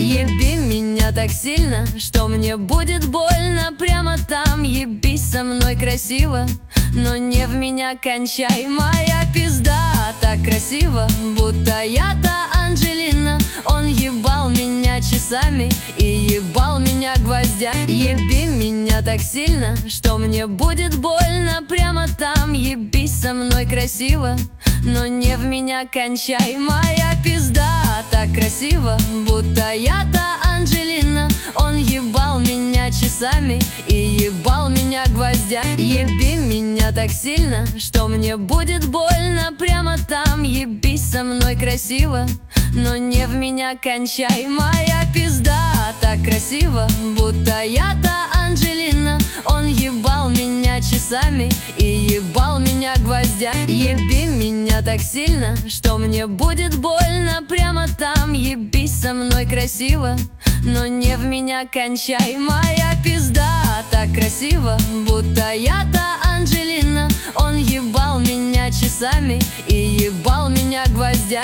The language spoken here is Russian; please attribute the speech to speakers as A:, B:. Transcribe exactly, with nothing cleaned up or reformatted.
A: Еби меня так сильно, что мне будет больно. Прямо там ебись со мной красиво, но не в меня кончай. Моя пизда так красиво, будто я-то Анджелина. Он ебал меня часами и ебал меня гвоздями. Еби меня так сильно, что мне будет больно. Прямо там ебись со мной красиво, но не в меня кончай. Моя пизда так красиво, будто я-то Анджелина. Он ебал меня часами и ебал меня гвоздями. Еби меня так сильно, что мне будет больно. Прямо там ебись со мной красиво, но не в меня кончай. Моя пизда так красиво, будто я-то Анджелина. Он ебал меня часами и ебал меня гвоздями. Еби меня так сильно, что мне будет больно. Прямо там ебись со мной красиво, но не в меня кончай. Моя пизда так красиво, будто я-то Анджелина. Он ебал меня часами и ебал меня гвоздями.